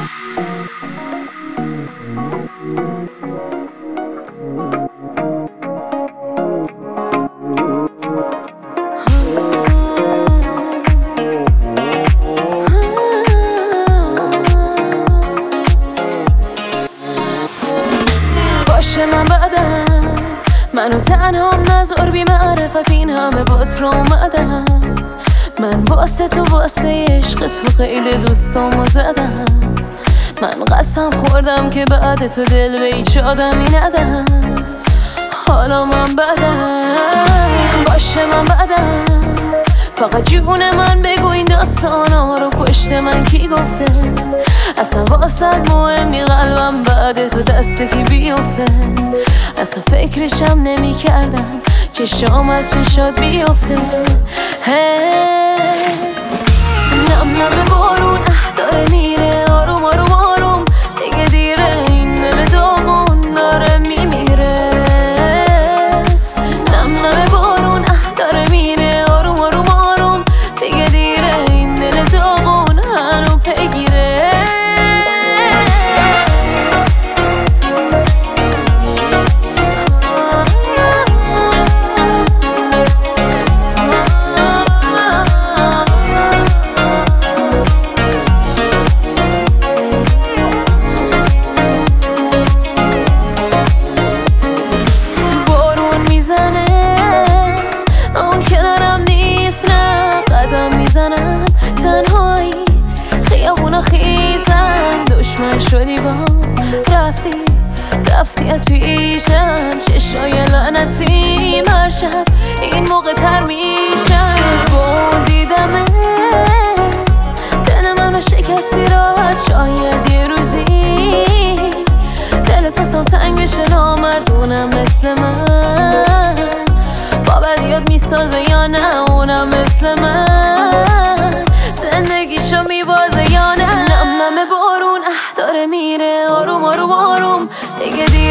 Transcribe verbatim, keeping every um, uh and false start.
باشه من بعدم منو تنهام نذار بی معرفت این همه بات را اومدم من واسه تو واسه عشق تو قید دوستامو زدم من قسم خوردم که بعد تو دل به هیچ آدمی ندم حالا من بعدم باشه من بعدم فقط جون من بگو این داستانا رو پشت من کی گفته اصلا واسه مهمی قلبم بعد تو دست کی بیفته اصلا فکرشم نمی کردم چشام از چشات بیفته نم نم بارون اه داره میره آروم آروم آروم دیگه دیره این دل دامون داره میمیره نم نم بارون اه داره میره آروم آروم آروم دیگه دیره این دل دامون هنو پیگیره تنهایی خیابونا خیزن دشمن شدی با رفتی رفتی از پیشم چشای لعنتی هر شب این موقع تر میشم با دیدمت دل منو شکستی راحت شاید یه روزی دلت واسم تنگ بشه نامردونم مثل من با بدیات میسازه یا نه اونم مثل من زندگیشو میبازه یا نه نم نم بارون اه داره میره آروم آروم آروم دیگه دیگه